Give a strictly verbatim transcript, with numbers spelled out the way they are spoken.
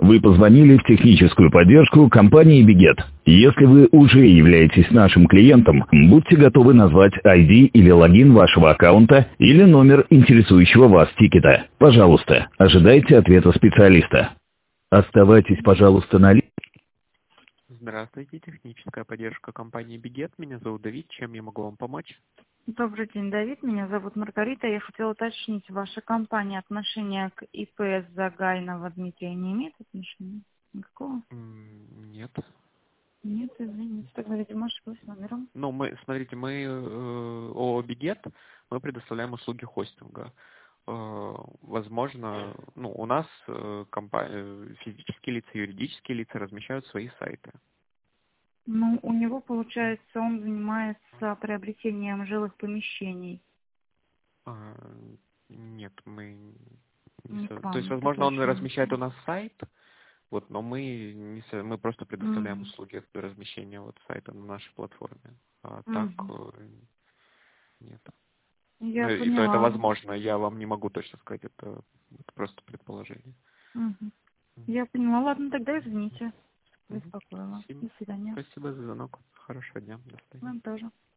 Вы позвонили в техническую поддержку компании Biget. Если вы уже являетесь нашим клиентом, будьте готовы назвать ай ди или логин вашего аккаунта или номер интересующего вас тикета. Пожалуйста, ожидайте ответа специалиста. Оставайтесь, пожалуйста, на линии. Здравствуйте, техническая поддержка компании Biget. Меня зовут Давид. Чем я могу вам помочь? Добрый день, Давид. Меня зовут Маргарита. Я хотела уточнить, ваша компания отношения к ИП Загайного Дмитрия не имеет отношения? Никакого? М, Нет. Нет, извините. Тогда, видимо, ошиблась номером. Ну, мы, смотрите, мы э, ООО Biget, мы предоставляем услуги хостинга. Э, возможно, ну, у нас э, компа- э, физические лица, юридические лица размещают свои сайты. Ну, у него, получается, он занимается приобретением жилых помещений. А, нет, мы не Не со- к То есть, вам, это возможно, он точно. размещает у нас сайт, вот, но мы не со- мы просто предоставляем Мгм. услуги размещения вот сайта на нашей платформе. А так Мгм. э, нет. Ну Я и то это поняла. возможно, я вам не могу точно сказать, это, это просто предположение. Мгм. Мгм. Я поняла. Ладно, тогда извините. Мгм. Беспокоила. Спасибо. До свидания. Спасибо за звонок. Хорошего дня. До свидания. Вам тоже.